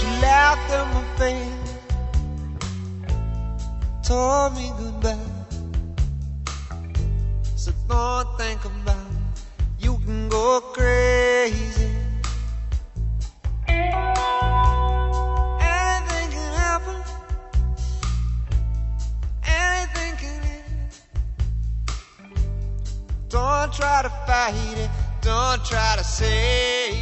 She laughed in my face, told me goodbye. So don't think about it, you can go crazy. Anything can happen, anything can end. Don't try to fight it, don't try to save